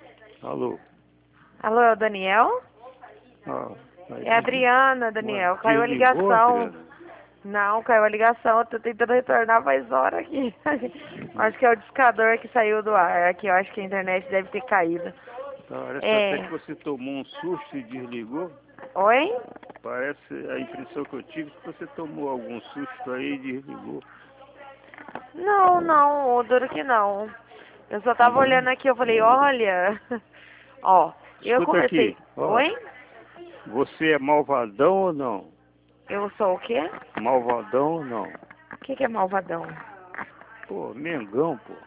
Alô? Alô, é o Daniel? Ah, É a Adriana, Ué, Daniel. Caiu a desligou, ligação. Adriana? Não, caiu a ligação. Eu tô tentando retornar faz hora aqui. Acho que é o discador que saiu do ar aqui. Eu acho que a internet deve ter caído. Parece até que É. você tomou um susto e desligou. Oi? Parece a impressão que eu tive que você tomou algum susto aí e desligou. Não, não, o duro que não. Eu só tava Uhum. olhando aqui, eu falei, olha. Ó, eu Escuta aqui, comecei. ó. Oi? Você é malvadão ou não? Eu sou o quê? Malvadão ou não? O que é malvadão? Pô, Mengão, pô.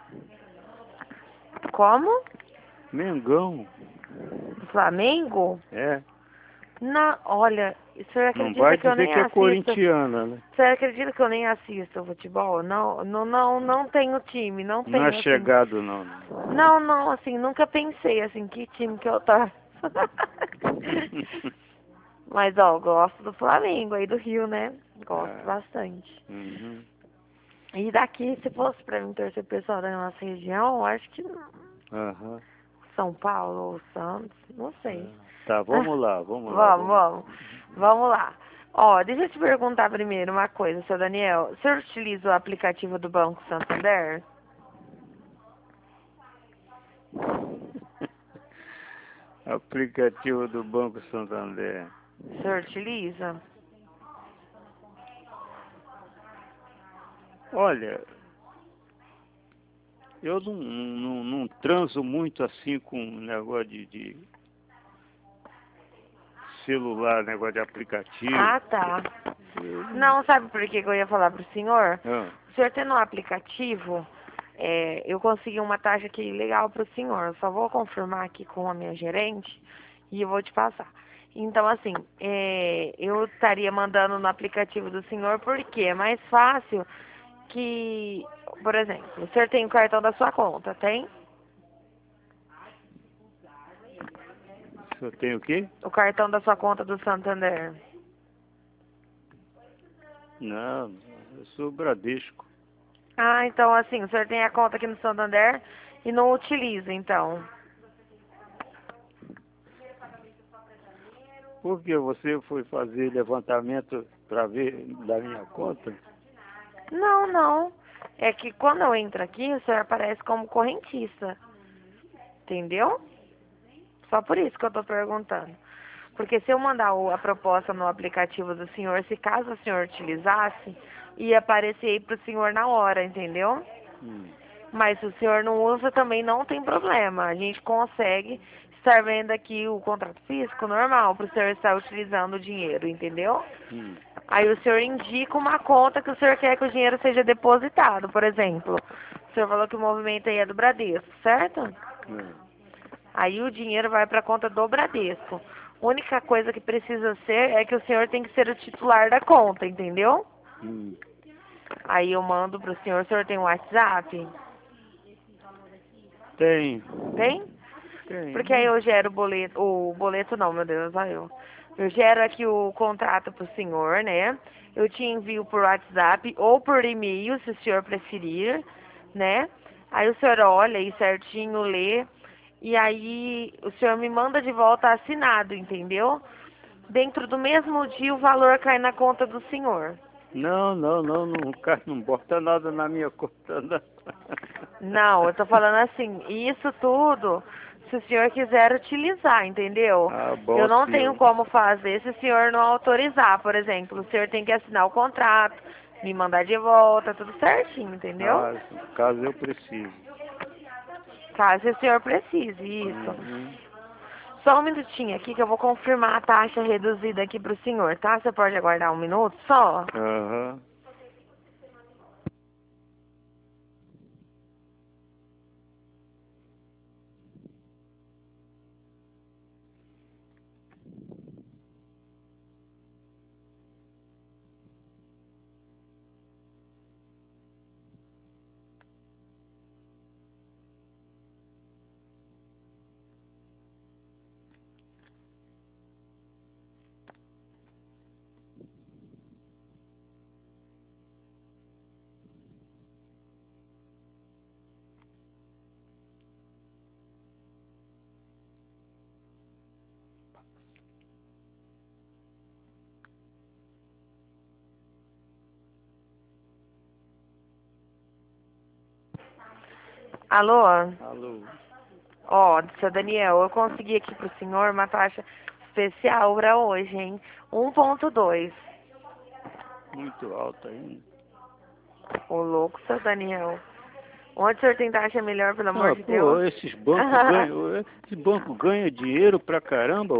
Como? Mengão. Flamengo? É. Não, olha, o senhor Não acredita vai que eu dizer nem que é assisto? corintiana, né? Você acredita que eu nem assisto futebol? Não, não, não, não tenho time, não Não é tenho assim. chegado, não. Né? Não, não, assim, nunca pensei assim, que time que eu torço. Mas ó, eu gosto do Flamengo aí do Rio, né? Gosto Ah, bastante. uhum. E daqui, se fosse pra mim torcer pro pessoal da nossa região, eu acho que Aham. São Paulo ou Santos, não sei. Tá, vamos lá, vamos lá, Vamos, vamos. vamos. Vamos lá. Ó, deixa eu te perguntar primeiro uma coisa, seu Daniel. O senhor utiliza o aplicativo do Banco Santander? Aplicativo do Banco Santander. O senhor utiliza? Olha, eu não transo muito assim com negócio de celular, negócio de aplicativo. Ah, tá. Eu não- Não, sabe por que que eu ia falar pro senhor? Ah, O senhor tendo um aplicativo, eu consegui uma taxa aqui legal pro senhor. Eu só vou confirmar aqui com a minha gerente e eu vou te passar. Então, assim, eu estaria mandando no aplicativo do senhor porque é mais fácil que, por exemplo, o senhor tem o cartão da sua conta, tem? o senhor tem o quê? O cartão da sua conta do Santander. Não, eu sou Bradesco. Ah, então assim, o senhor tem a conta aqui no Santander e não utiliza, então. Por que você foi fazer levantamento para ver da minha conta? Não, não. É que quando eu entro aqui, o senhor aparece como correntista. Entendeu? Só por isso que eu tô perguntando. Porque se eu mandar a proposta no aplicativo do senhor, se caso o senhor utilizasse, ia aparecer aí pro senhor na hora, entendeu? Hum, Mas se o senhor não usa, também não tem problema. A gente consegue estar vendo aqui o contrato físico normal para o senhor estar utilizando o dinheiro, entendeu? hum, Aí o senhor indica uma conta que o senhor quer que o dinheiro seja depositado, por exemplo. O senhor falou que o movimento aí é do Bradesco, certo? é, Aí o dinheiro vai para a conta do Bradesco. A única coisa que precisa ser é que o senhor tem que ser o titular da conta, entendeu? hum. Aí eu mando para o senhor tem um WhatsApp? Tem, Tem? tem, Porque aí mas eu gero o boleto não, meu Deus, olha eu. Eu gero aqui o contrato pro senhor, né? Eu te envio por WhatsApp ou por e-mail, se o senhor preferir, né? Aí o senhor olha aí certinho, lê, e aí o senhor me manda de volta assinado, entendeu? Dentro do mesmo dia o valor cai na conta do senhor. não, cara, não bota nada na minha conta, não. Não, eu tô falando assim, isso tudo, se o senhor quiser utilizar, entendeu? Ah, Eu bom, não se tenho eu, como fazer se o senhor não autorizar, por exemplo. O senhor tem que assinar o contrato, me mandar de volta, tudo certinho, entendeu? ah, caso eu precise. Caso o senhor precise, isso. Uhum. Só um minutinho aqui que eu vou confirmar a taxa reduzida aqui pro senhor, tá? Você pode aguardar um minuto só? Aham. Alô? Alô. Ó, seu Daniel, eu consegui aqui pro senhor uma taxa especial pra hoje, hein? 1,2. Muito alto ainda. Ô, louco, seu Daniel. Onde o senhor tem taxa melhor, pelo amor Ah, de pô, Deus? esse banco ganha dinheiro pra caramba,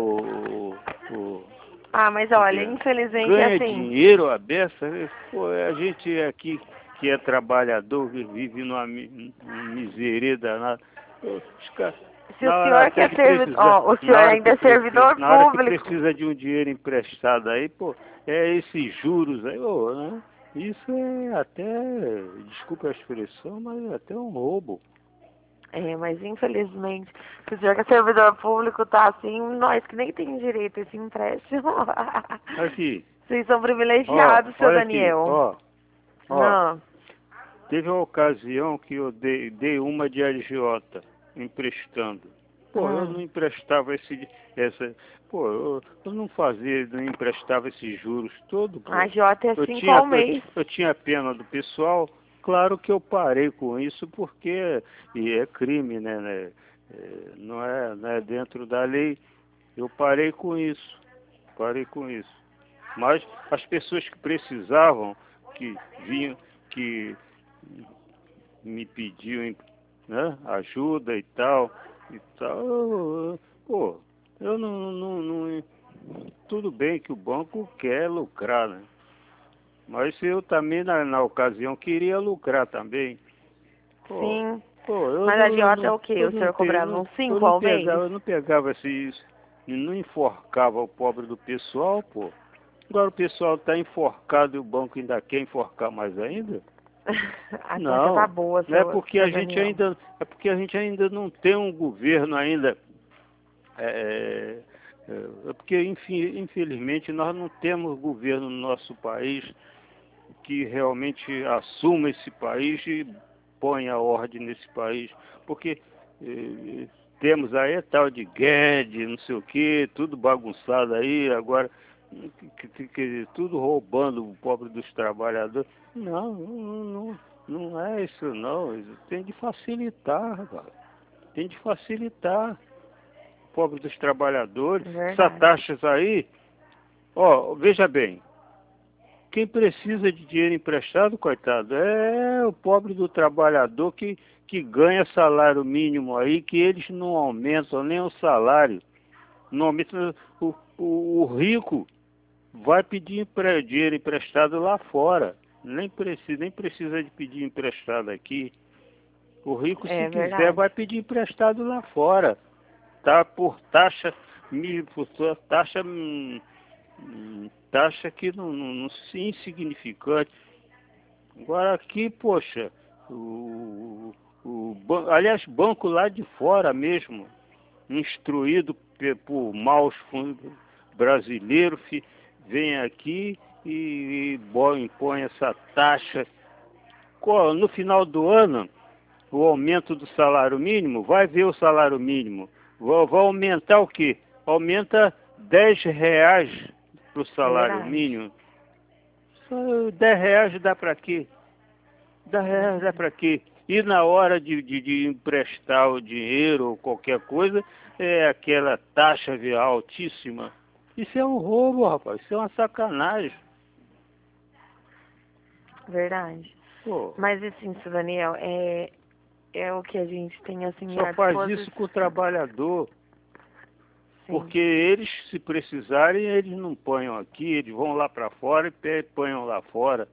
Ah, mas olha, Juliano. infelizmente é Ganha assim. dinheiro a beça. Pô, a gente aqui que é trabalhador, vive numa miséria danada. Pô, Se na o hora senhor até quer de servidor, precisar, ó, o senhor ainda é servidor na hora que público. precisa de um dinheiro emprestado aí, pô, é esses juros aí, ô, né? Isso é até, desculpa a expressão, mas é até um roubo. É, mas infelizmente, se o senhor que é servidor público tá assim, nós que nem tem direito a esse empréstimo. Aqui, Vocês são ó, privilegiados, seu olha aqui, Daniel. ó. Não. Teve uma ocasião que eu dei uma de agiota, emprestando. Pô, eu não Hum. emprestava eu não fazia, não emprestava esses juros todos, A pô. Jota é 5 ao mês. Eu tinha pena do pessoal, claro que eu parei com isso porque e é crime, né? Não é dentro da lei. Eu parei com isso. Mas as pessoas que precisavam, que vinham, que me pediam, né, ajuda e tal, pô, eu tudo bem que o banco quer lucrar, né? Mas eu também na ocasião queria lucrar também. Pô, Sim. pô, Mas a Jota é o quê? O senhor cobrava uns 5 ao mês? eu não pegava esses, e não enforcava o pobre do pessoal, pô. Agora o pessoal está enforcado e o banco ainda quer enforcar mais ainda? A taxa tá Não, boa, não é seu, porque seu a gente Daniel. ainda, é porque a gente ainda não tem um governo ainda, é, é porque infelizmente nós não temos governo no nosso país que realmente assuma esse país e ponha ordem nesse país, porque temos aí tal de Guedes, não sei o que, tudo bagunçado aí, agora tudo roubando o pobre dos trabalhadores. Não é isso não, isso tem de facilitar, rapaz. Tem de facilitar o pobre dos trabalhadores. Essas Verdade. taxas aí, ó, veja bem, quem precisa de dinheiro emprestado, coitado, é o pobre do trabalhador que ganha salário mínimo aí, que eles não aumentam nem o salário. Não aumentam, o rico vai pedir dinheiro emprestado lá fora. Nem precisa de pedir emprestado aqui. O rico, se É quiser, verdade. vai pedir emprestado lá fora. Tá por taxa, por taxa, taxa que não insignificante. Agora aqui, poxa, aliás, banco lá de fora mesmo, instruído por maus brasileiros, vem aqui e impõe essa taxa. No final do ano, o aumento do salário mínimo, vai ver o salário mínimo, vai aumentar o quê? Aumenta R$ 10 para o salário Verdade. mínimo. Só R$ 10 dá para quê? R$ 10 dá para quê? E na hora de emprestar o dinheiro ou qualquer coisa, é aquela taxa altíssima. Isso é um roubo, rapaz. Isso é uma sacanagem. Verdade. Pô, Mas assim, seu Daniel, é o que a gente tem assim só à faz isso disposição. com o trabalhador. Sim, Porque eles, se precisarem, eles não ponham aqui, eles vão lá para fora e ponham lá fora.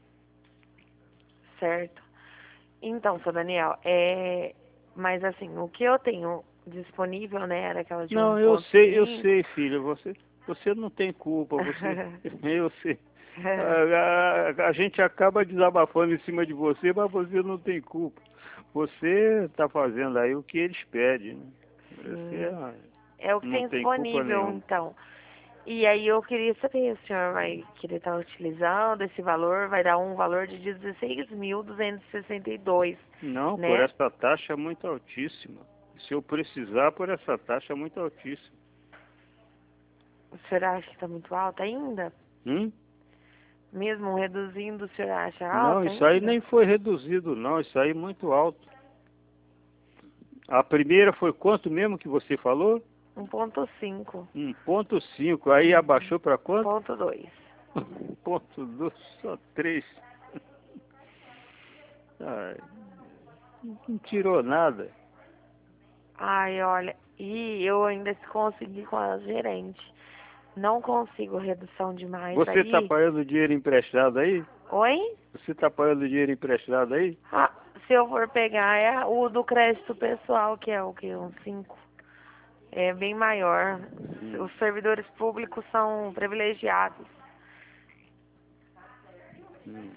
certo. Então, seu Daniel, mas assim, o que eu tenho disponível, né, era aquela de Não, um ponto cinco. sei, filha, você não tem culpa, eu sei. A gente acaba desabafando em cima de você, mas você não tem culpa. Você está fazendo aí o que eles pedem, né? Sim. Você É o que não tem tem culpa disponível, nenhuma. então. E aí eu queria saber, o senhor vai querer estar utilizando esse valor, vai dar um valor de 16.262, Não, por né? essa taxa é muito altíssima. Se eu precisar, por essa taxa é muito altíssima. O senhor acha que está muito alto ainda? Hum? Mesmo reduzindo, o senhor acha Não, alto isso aí ainda? nem foi reduzido, não. Isso aí é muito alto. A primeira foi quanto mesmo que você falou? 1,5. 1,5. Aí abaixou para quanto? 1,2. 1,2, só 3. Ai, não tirou nada. Ai, olha, e eu ainda consegui com a gerente. Não consigo redução demais Você está aí. pagando dinheiro emprestado aí? Oi? Você está pagando dinheiro emprestado aí? Ah, se eu for pegar é o do crédito pessoal, que é o que? Uns 5. É bem maior. Os servidores públicos são privilegiados. Hum.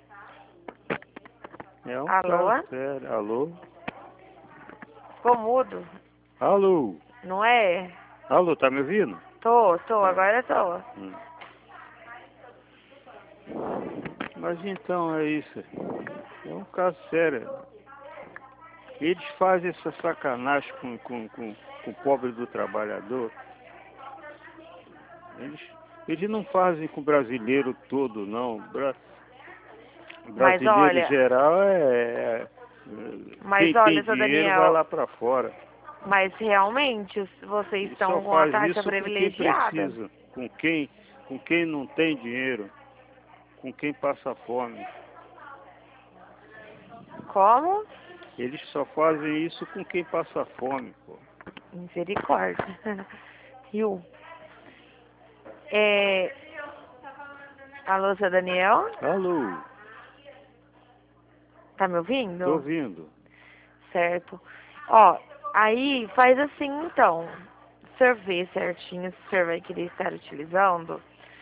É um caso Alô? sério. Alô? Ficou mudo, Alô? não é? Alô, tá me ouvindo? Tô, Ah. agora tô. Hum. Mas então é isso. É um caso sério. Eles fazem essa sacanagem com o pobre do trabalhador. Eles não fazem com o brasileiro todo, não. O Mas brasileiro olha, geral mas quem tem olha, seu dinheiro vai Daniel, lá para fora. mas realmente vocês E só estão com a faz taxa isso com quem privilegiada. precisa, com quem não tem dinheiro, com quem passa fome. Como? Eles só fazem isso com quem passa fome, pô. Misericórdia. Viu? É... Alô, seu Daniel? Alô, Tá me tô ouvindo? ouvindo. Certo. Ó, aí faz assim então. O senhor vê certinho se o senhor vai querer estar utilizando.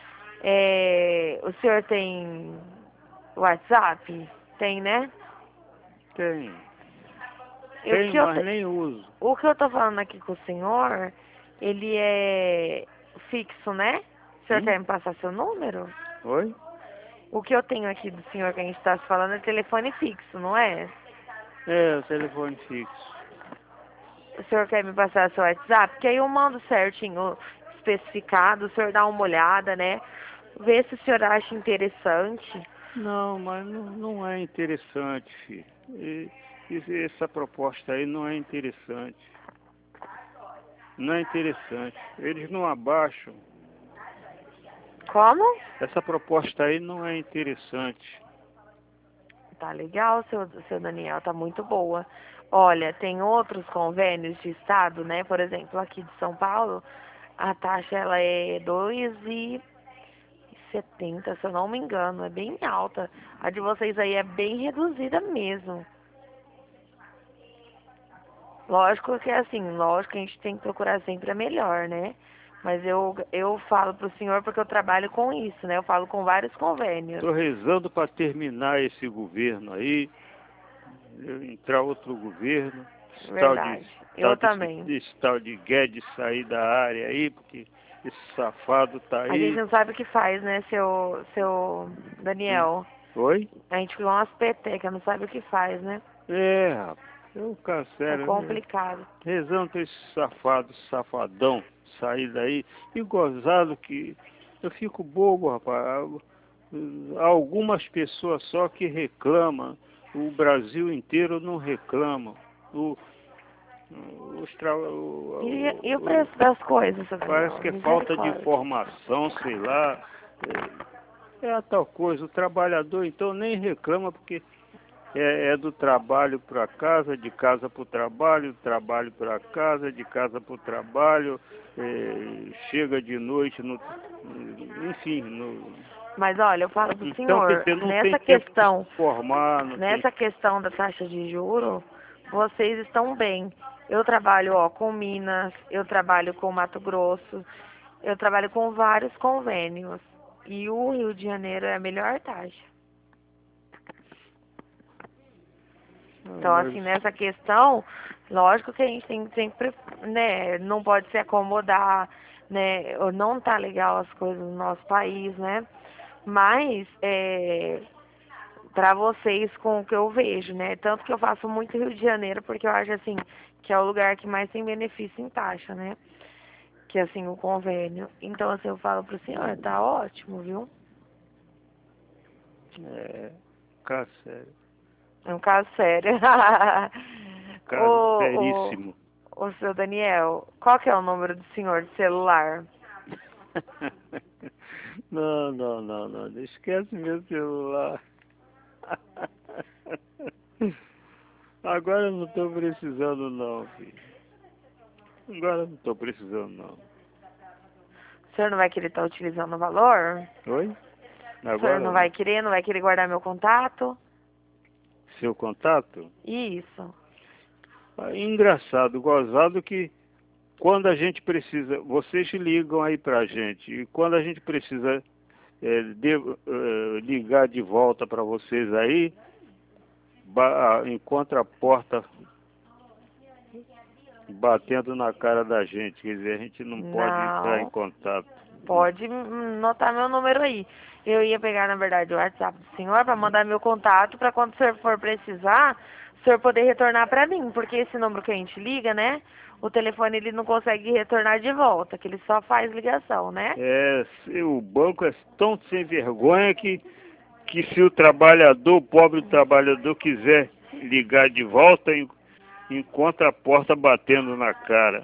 O senhor tem WhatsApp? Tem, né? Tem. O Tem, que eu, mas nem uso. o que eu tô falando aqui com o senhor, ele é fixo, né? O senhor Hum? quer me passar seu número? Oi? O que eu tenho aqui do senhor que a gente está se falando é telefone fixo, não é? É, o telefone fixo. O senhor quer me passar seu WhatsApp? Que aí eu mando certinho, especificado, o senhor dá uma olhada, né? Vê se o senhor acha interessante. Não, mas não é interessante, filho. Essa proposta aí não é interessante. Não é interessante. Eles não abaixam. Como? Essa proposta aí não é interessante. Tá legal, seu Daniel, tá muito boa. Olha, tem outros convênios de estado, né? Por exemplo, aqui de São Paulo, a taxa ela é 2,70, se eu não me engano, é bem alta. A de vocês aí é bem reduzida mesmo. Lógico que é assim, lógico que a gente tem que procurar sempre a melhor, né? Mas eu falo pro senhor porque eu trabalho com isso, né? Eu falo com vários convênios. Estou rezando para terminar esse governo aí, entrar outro governo, Verdade. Eu também. esse tal de Guedes sair da área aí, porque esse safado tá A gente aí. não sabe o que faz, né, seu Hum. Daniel? Oi? A gente ficou umas petecas, não sabe o que faz, né? É, rapaz, eu É cancelo, né? complicado. Rezando para esse safado, safadão sair daí. E gozado que eu fico bobo, rapaz. Algumas pessoas só que reclamam. O Brasil inteiro não reclama. O, os tra... E o preço das coisas, seu Parece Daniel? que é falta de Misericórdia. informação, sei lá. É a tal coisa. O trabalhador então nem reclama porque é do trabalho para casa, de casa para o trabalho, trabalho para casa, de casa para o trabalho, chega de noite, enfim. Mas olha, eu falo pro Então, quer senhor, dizer, não tem tempo de se formar, não tem. nessa questão da taxa de juro, vocês estão bem. Eu trabalho, ó, com Minas, eu trabalho com Mato Grosso, eu trabalho com vários convênios. E o Rio de Janeiro é a melhor taxa. Então, Mas, assim, nessa questão, lógico que a gente tem que sempre, né, não pode se acomodar, né, ou não tá legal as coisas no nosso país, né, mas, para vocês, com o que eu vejo, né, tanto que eu faço muito Rio de Janeiro, porque eu acho, assim, que é o lugar que mais tem benefício em taxa, né, que, assim, o convênio. Então, assim, eu falo pro senhor, tá ótimo, viu? cara, sério. É um caso sério. caro, seríssimo. Ô, seu Daniel, qual que é o número do senhor de celular? Não. Esquece meu celular. Agora eu não estou precisando não, filho. Agora eu não estou precisando não. O senhor não vai querer estar utilizando o valor? Oi? O senhor Agora não vai querer guardar meu contato? seu contato? Isso. Engraçado, gozado que quando a gente precisa, vocês ligam aí pra gente, e quando a gente precisa ligar de volta para vocês aí, encontra a porta batendo na cara da gente, quer dizer, a gente não pode entrar em Não. contato. Pode notar meu número aí. Eu ia pegar, na verdade, o WhatsApp do senhor para mandar meu contato para quando o senhor for precisar, o senhor poder retornar para mim. Porque esse número que a gente liga, né? O telefone ele não consegue retornar de volta, que ele só faz ligação, né? O banco é tão sem vergonha que se o pobre trabalhador quiser ligar de volta, encontra a porta batendo na cara.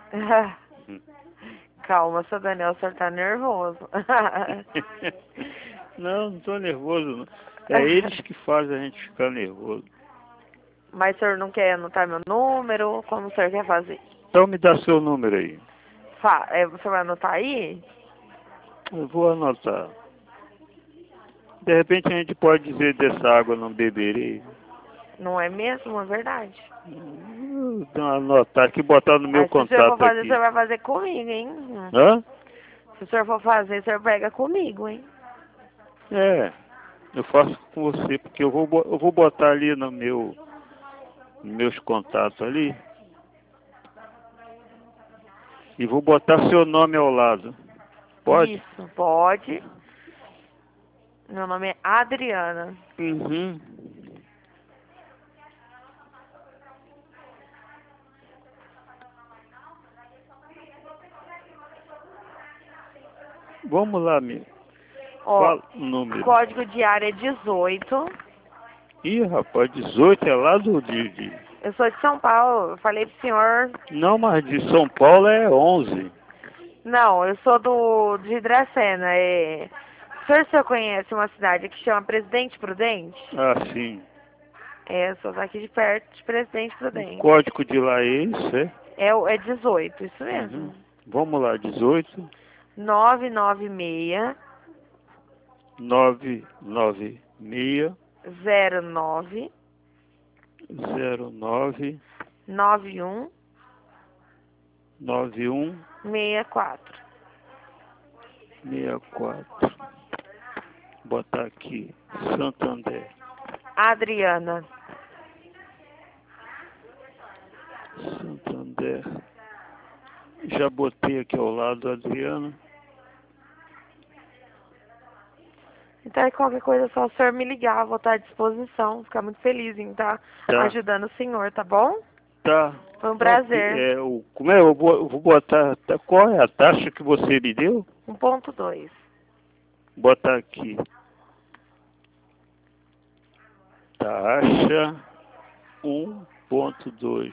Calma, seu Daniel, o senhor tá nervoso. Não estou nervoso não. É eles que fazem a gente ficar nervoso. Mas o senhor não quer anotar meu número? Como o senhor quer fazer? Então me dá seu número aí. O senhor vai anotar aí? Eu vou anotar. De repente a gente pode dizer dessa água não beberei. Não é mesmo? É verdade. Anotar aqui, botar no meu Mas se o senhor for contato fazer, o aqui. senhor vai fazer comigo, hein? Hã? Se o senhor for fazer, o senhor pega comigo, hein? Eu faço com você, porque eu vou botar ali no meus contatos ali. E vou botar seu nome ao lado. Pode? Isso, pode. Meu nome é Adriana. Uhum. Vamos lá, meu. Ó, Fala o número. código de área é 18. Ih, rapaz, 18 é lá do Eu sou de São Paulo. Eu falei pro senhor. Não, mas de São Paulo é 11. Não, eu sou de Hidracena. O senhor conhece uma cidade que chama Presidente Prudente? Ah, sim. Eu sou daqui de perto de Presidente O Prudente. código de lá é isso, é? É 18, isso mesmo. Uhum. Vamos lá, 18 996 996 09 09 91 91 64. 64. Botar aqui, Santander. Adriana. Santander. Já botei aqui ao lado, Adriana. Então, qualquer coisa, é só o senhor me ligar, vou estar à disposição. Ficar muito feliz em estar ajudando o senhor, tá bom? Tá. Foi um prazer. Como é? Eu vou botar. Qual é a taxa que você me deu? 1.2. Botar aqui. Taxa 1.2.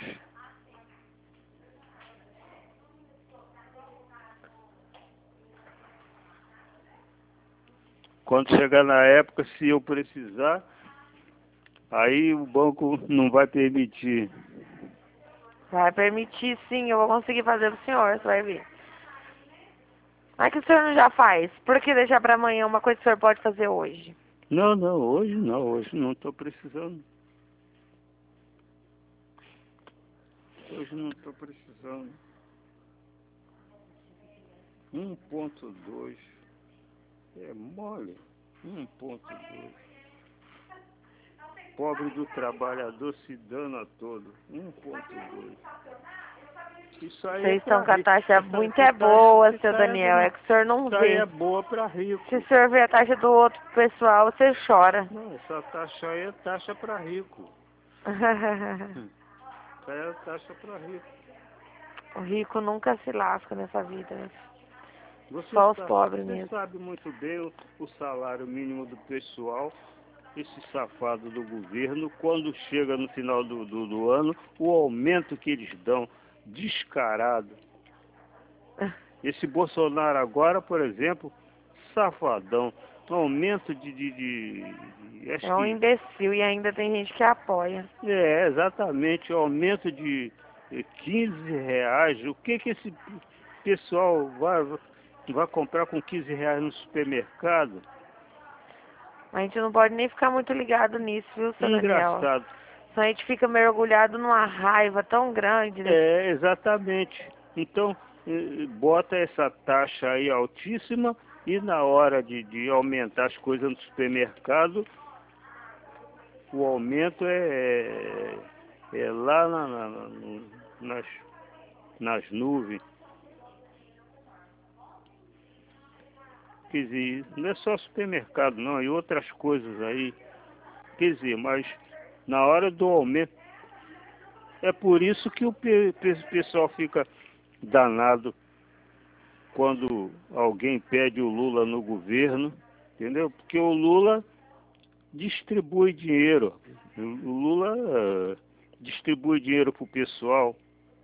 Quando chegar na época, se eu precisar, aí o banco não vai permitir. Vai permitir, sim, eu vou conseguir fazer pro senhor, você vai ver. Mas que o senhor não já faz? Por que deixar para amanhã uma coisa que o senhor pode fazer hoje? Não, hoje não estou precisando. Hoje não estou precisando. 1.2. É mole. 1.2. Pobre do trabalhador se dana todo. 1.2. Isso aí Vocês estão com a taxa muito boa, seu Daniel. É que o senhor não vê. Isso aí vê. é boa para rico. Se o senhor vê a taxa do outro pessoal, você chora. Não, essa taxa aí é taxa para rico. Isso aí é taxa para rico. O rico nunca se lasca nessa vida. Você Só os pobres você mesmo. sabe muito bem o salário mínimo do pessoal esse safado do governo, quando chega no final do ano, o aumento que eles dão, descarado. Esse Bolsonaro agora, por exemplo, safadão, aumento acho É um que, imbecil e ainda tem gente que apoia. exatamente, aumento de R$ 15. O que esse pessoal vai comprar com R$ 15 no supermercado? A gente não pode nem ficar muito ligado nisso, viu, seu Daniel? Engraçado. Senão a gente fica mergulhado numa raiva tão grande. Exatamente. Então, bota essa taxa aí altíssima e na hora de aumentar as coisas no supermercado, o aumento é lá nas nuvens. Quer dizer, não é só supermercado não, e outras coisas aí. Quer dizer, mas na hora do aumento, é por isso que o pessoal fica danado quando alguém pede o Lula no governo, entendeu? Porque o Lula distribui dinheiro. O Lula distribui dinheiro pro pessoal.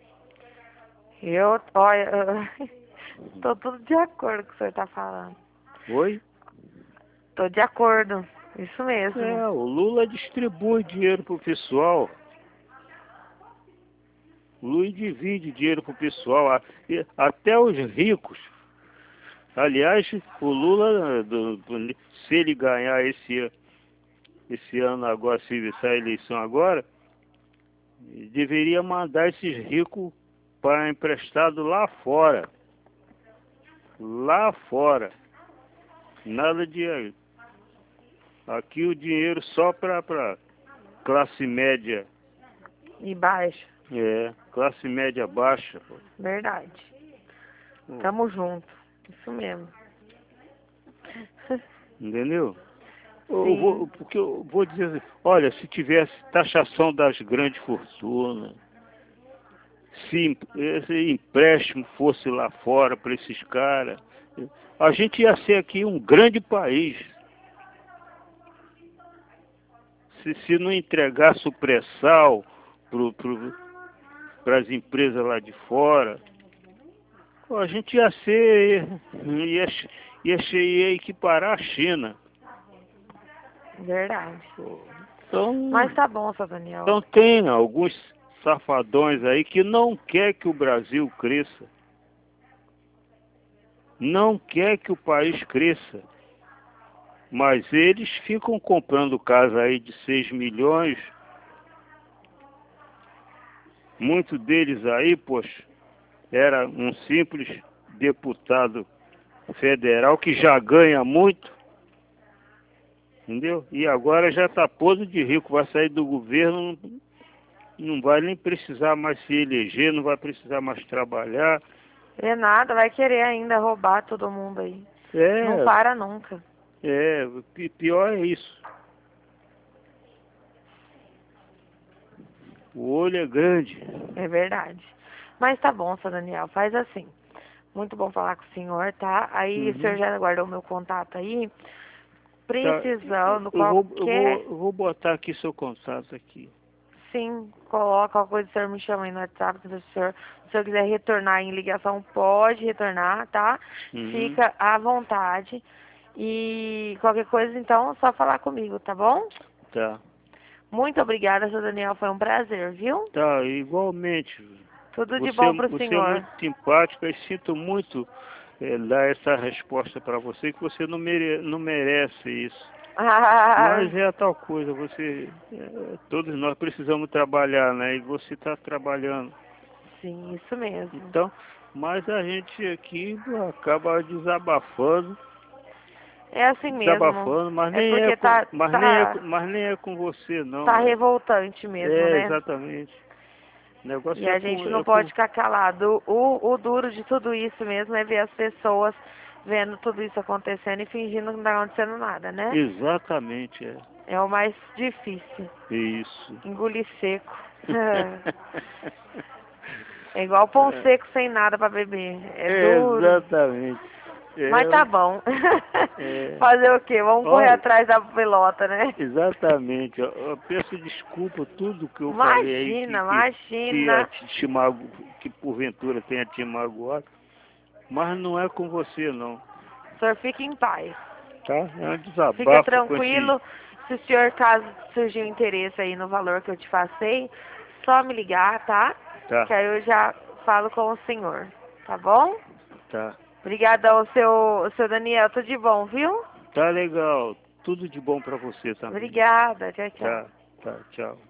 Olha, tô tudo de acordo com o que o senhor tá falando. Oi? Tô de acordo, isso mesmo. O Lula distribui dinheiro pro pessoal. O Lula divide dinheiro pro pessoal, até os ricos. Aliás, o Lula, se ele ganhar esse ano agora, se essa eleição agora, deveria mandar esses ricos para emprestado lá fora. Lá fora. Nada de... Aqui o dinheiro só para classe média. E baixa. Classe média baixa. Verdade. Tamo junto. Isso mesmo. Entendeu? Porque eu vou dizer assim, olha, se tivesse taxação das grandes fortunas, se esse empréstimo fosse lá fora para esses caras, a gente ia ser aqui um grande país. Se não entregasse o pré-sal para as empresas lá de fora, a gente ia equiparar a China. Verdade. Então, Mas tá bom, seu Daniel. Então tem alguns safadões aí que não quer que o Brasil cresça. Não quer que o país cresça. Mas eles ficam comprando casa aí de 6 milhões. Muitos deles aí, poxa, era um simples deputado federal que já ganha muito. Entendeu? E agora já está podre de rico, vai sair do governo, não vai nem precisar mais se eleger, não vai precisar mais trabalhar. É nada, vai querer ainda roubar todo mundo aí. Não para nunca. Pior é isso. O olho é grande. É verdade. Mas tá bom, seu Daniel, faz assim. Muito bom falar com o senhor, tá? Aí o senhor já guardou meu contato aí. Precisando, qualquer... Eu vou botar aqui seu contato aqui. Sim, coloca qualquer coisa, o senhor me chama aí no WhatsApp, se o senhor quiser retornar em ligação, pode retornar, tá? Fica à vontade. E qualquer coisa, então, só falar comigo, tá bom? Tá. Muito obrigada, seu Daniel, foi um prazer, viu? Tá, igualmente. Tudo de bom pro Você é senhor. muito simpática e sinto muito dar essa resposta para você, que você não merece isso. Mas é a tal coisa, todos nós precisamos trabalhar, né? E você está trabalhando. Sim, isso mesmo. Então, mas a gente aqui acaba desabafando. É assim mesmo. Desabafando, mas nem é com você, não. Tá revoltante mesmo, né? Exatamente. O negócio e a gente não pode ficar calado. O duro de tudo isso mesmo é ver as pessoas vendo tudo isso acontecendo e fingindo que não tá acontecendo nada, né? Exatamente, É o mais difícil. Isso. Engolir seco. É igual pão seco sem nada pra beber. É duro. Exatamente. Mas tá bom. É. Fazer o quê? Vamos correr Olha, atrás da pelota, né? exatamente. Eu peço desculpa tudo que eu falei aí Imagina. que porventura tenha te magoado, mas não é com você não, O senhor fique em paz. tá? É um Fica desabafo com esse... tranquilo. Se o senhor, caso surgir um interesse aí no valor que eu te passei, só me ligar, tá? Tá, Que aí eu já falo com o senhor. Tá bom? tá. Obrigada ao seu Daniel. Tudo de bom, viu? Tá legal. Tudo de bom pra você também. Obrigada. Tchau, tchau. Tá, tá, tchau.